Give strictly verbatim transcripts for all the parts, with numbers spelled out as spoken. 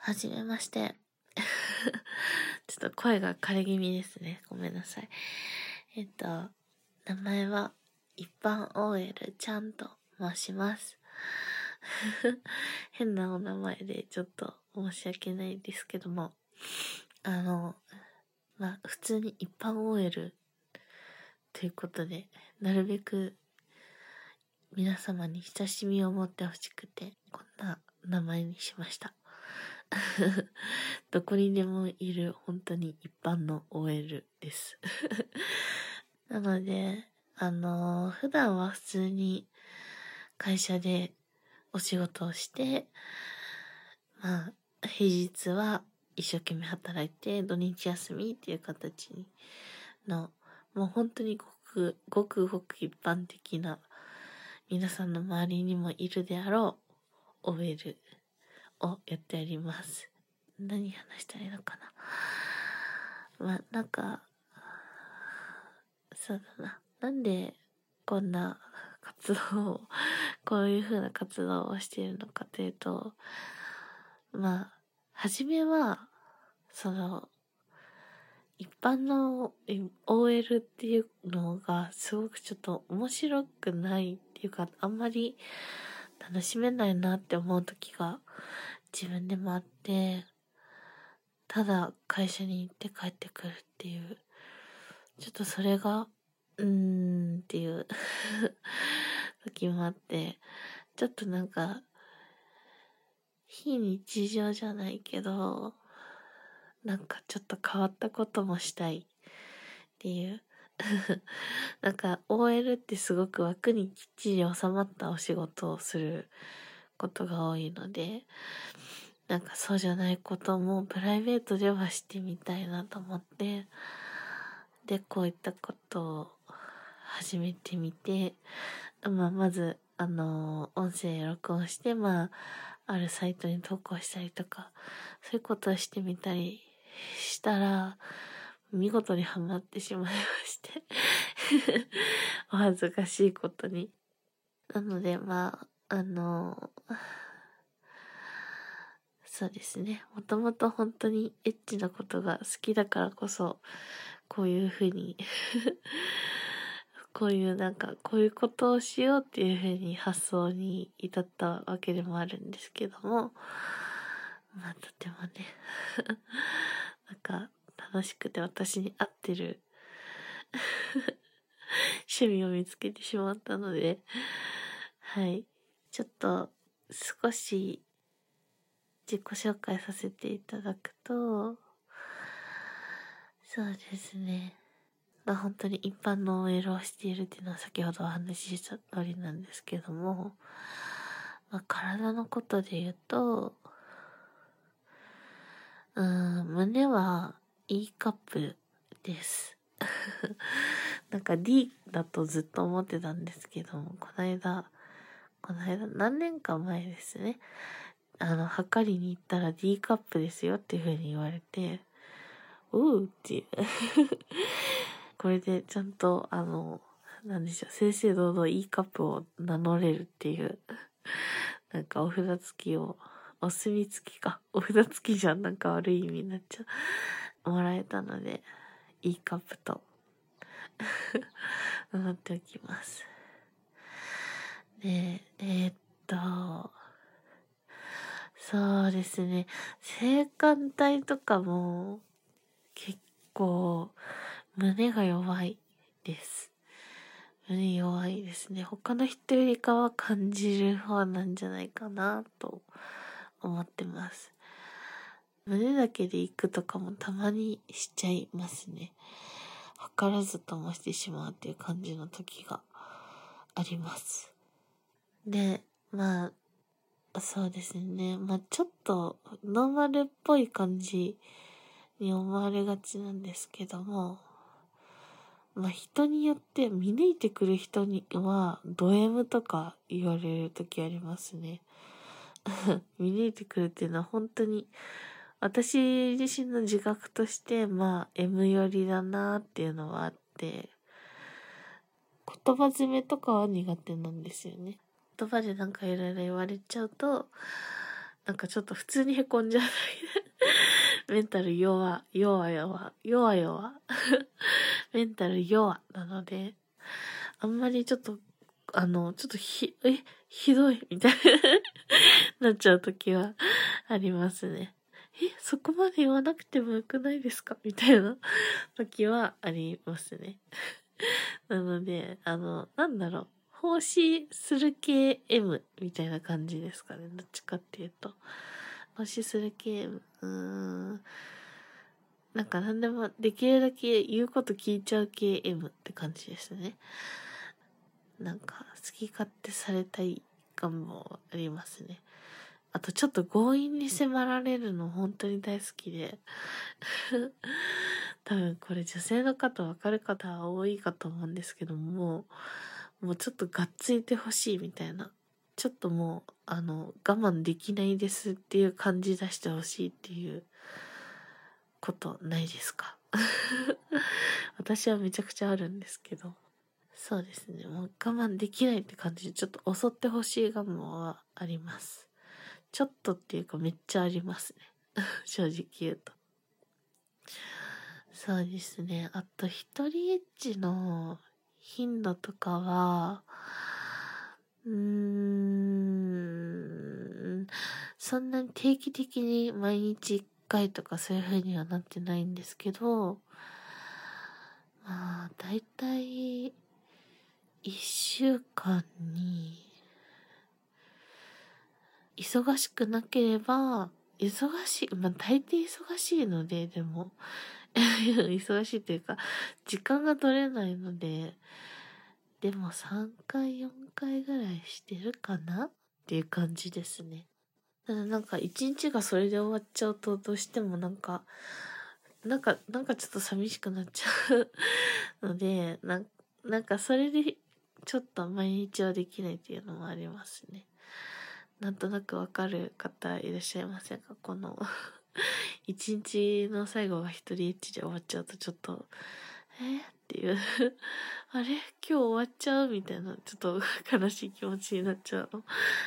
はじめまして。ちょっと声が枯れ気味ですね。ごめんなさい。えっと、名前は一般 オーエル ちゃんと申します。変なお名前でちょっと申し訳ないですけども、あの、まあ、普通に一般 オーエル ということで、なるべく皆様に親しみを持ってほしくて、こんな名前にしました。どこにでもいる本当に一般の オーエル です。なので、あのー、普段は普通に会社でお仕事をして、まあ、平日は一生懸命働いて、土日休みっていう形の、もう本当にごく、ごくごく一般的な、皆さんの周りにもいるであろう オーエル をやっております。何話したらいいのかな。まあ、なんか、そうだな。なんでこんな活動を、こういう風な活動をしているのかというと、まあ、はじめは、その、一般の オーエル っていうのがすごくちょっと面白くないっていうか、あんまり楽しめないなって思う時が自分でもあって、ただ会社に行って帰ってくるっていう、ちょっとそれが、うーんっていう時もあって、ちょっとなんか、非日常じゃないけど、なんかちょっと変わったこともしたいっていう。なんか オーエル ってすごく枠にきっちり収まったお仕事をすることが多いので、なんかそうじゃないこともプライベートではしてみたいなと思って、で、こういったことを始めてみて、まあ、まず、あのー、音声録音して、まあ、あるサイトに投稿したりとか、そういうことをしてみたりしたら、見事にハマってしまいましてお恥ずかしいことに。なので、まあ、あのー、そうですね。もともと本当にエッチなことが好きだからこそ、こういうふうにこういうなんか、こういうことをしようっていうふうに発想に至ったわけでもあるんですけども、まあとてもね、なんか楽しくて私に合ってる趣味を見つけてしまったので、はい。ちょっと少し自己紹介させていただくと、そうですね。まあ本当に一般の オーエル をしているっていうのは先ほどお話しした通りなんですけども、まあ、体のことで言うと、うーん、胸は E カップです。なんか D だとずっと思ってたんですけども、この間、この間、何年か前ですね。あの、測りに行ったら D カップですよっていう風に言われて、うーっていう。これでちゃんと、あの、なんでしょう、正々堂々 E カップを名乗れるっていう、なんかお札付きを、お墨付きか。お札付きじゃん、なんか悪い意味になっちゃう。もらえたので、E カップと、名乗っておきます。で、えー、っと、そうですね。性感帯とかも、結構、胸が弱いです。胸弱いですね。他の人よりかは感じる方なんじゃないかなと思ってます。胸だけで行くとかもたまにしちゃいますね。図らずともしてしまうっていう感じの時があります。で、まあ、そうですね。まあちょっとノーマルっぽい感じに思われがちなんですけども、まあ人によって見抜いてくる人にはド M とか言われる時ありますね。見抜いてくるっていうのは本当に私自身の自覚としてまあ エム 寄りだなっていうのはあって、言葉詰めとかは苦手なんですよね。言葉でなんかいろいろ言われちゃうとなんかちょっと普通にへこんじゃうだけでメンタル弱、弱弱、弱弱。メンタル弱なので、あんまりちょっと、あの、ちょっとひ、え、ひどいみたいな、なっちゃうときはありますね。え、そこまで言わなくてもよくないですかみたいな時はありますね。なので、あの、なんだろう。奉仕する系 M みたいな感じですかね。どっちかっていうと。奉仕する系 M。うーん。なんか何でもできるだけ言うこと聞いちゃう系 M って感じですね。なんか好き勝手されたい願望ありますね。あとちょっと強引に迫られるの本当に大好きで。多分これ女性の方わかる方は多いかと思うんですけども、もうちょっとがっついてほしいみたいな。ちょっともう、あの、我慢できないですっていう感じ出してほしいっていうことないですか？私はめちゃくちゃあるんですけど。そうですね。もう我慢できないって感じでちょっと襲ってほしい願望はあります。ちょっとっていうかめっちゃありますね。正直言うと。そうですね。あと一人エッチの頻度とかは、うーん、そんなに定期的に毎日一回とかそういう風にはなってないんですけど、まあ、だいたい一週間に、忙しくなければ、忙しい、まあ大抵忙しいので、でも、忙しいというか、時間が取れないので、でもさんかい、よんかいぐらいしてるかなっていう感じですね。ただなんか一日がそれで終わっちゃうとどうしてもなんか、なんか、なんかちょっと寂しくなっちゃうので、なん、なんかそれでちょっと毎日はできないっていうのもありますね。なんとなくわかる方いらっしゃいませんか？この一日の最後が一人エッチで終わっちゃうとちょっと、えー、っていうあれ今日終わっちゃうみたいな、ちょっと悲しい気持ちになっちゃうの。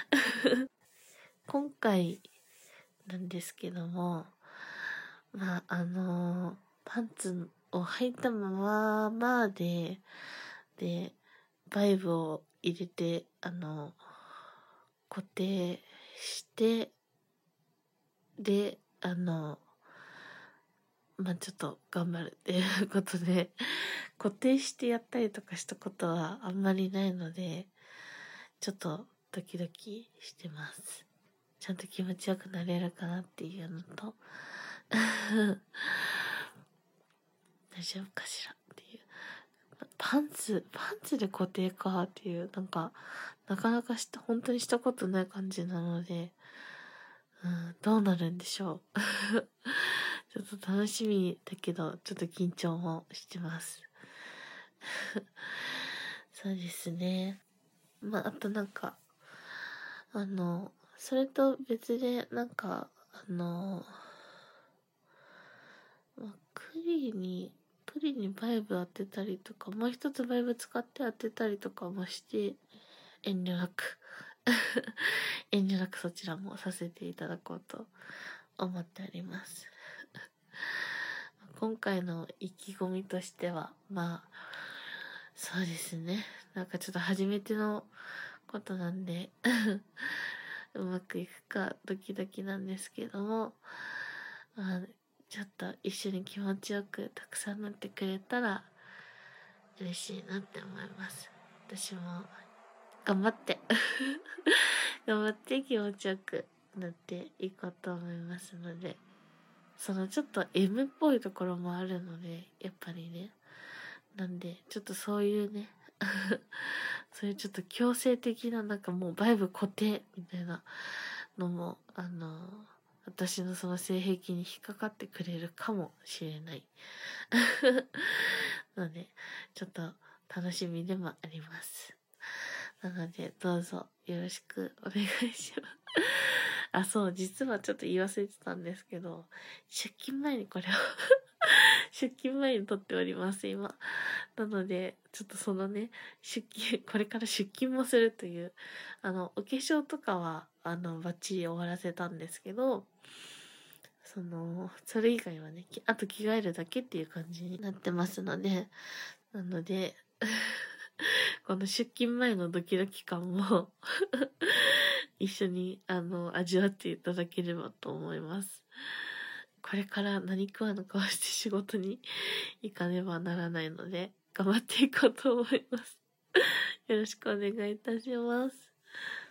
今回なんですけども、まあ、あの、パンツを履いたまままで、で、バイブを入れて、あの、固定して、で、あの、まあ、ちょっと頑張るっていうことで、固定してやったりとかしたことはあんまりないので、ちょっとドキドキしてます。ちゃんと気持ちよくなれるかなっていうのと、大丈夫かしらっていう。パンツ、パンツで固定かっていう、なんか、なかなかした、本当にしたことない感じなので、うん、どうなるんでしょう。ちょっと楽しみだけど、ちょっと緊張もしてます。そうですね。まあ、あとなんか、あの、それと別で、なんか、あの、まあ、クリに、クリにバイブ当てたりとか、もう一つバイブ使って当てたりとかもして、遠慮なく遠慮なくそちらもさせていただこうと思っております。今回の意気込みとしては、まあ、そうですね。なんかちょっと初めてのことなんでうまくいくかドキドキなんですけども、まあ、ちょっと一緒に気持ちよくたくさんなってくれたら嬉しいなって思います。私も頑張って頑張って気持ちよくなっていこうと思いますので、そのちょっと M っぽいところもあるので、やっぱりね。なんで、ちょっとそういうね、そういうちょっと強制的ななんかもうバイブ固定みたいなのも、あの、私のその性癖に引っかかってくれるかもしれない。ので、ちょっと楽しみでもあります。なので、どうぞよろしくお願いします。あ、そう、実はちょっと言い忘れてたんですけど、出勤前にこれを出勤前に撮っております、今。なので、ちょっとそのね、出勤、これから出勤もするという、あの、お化粧とかは、あの、バッチリ終わらせたんですけど、その、それ以外はね、あと着替えるだけっていう感じになってますので、なので、この出勤前のドキドキ感も一緒に、あの、味わっていただければと思います。これから何食わぬ顔して仕事に行かねばならないので、頑張っていこうと思います。よろしくお願いいたします。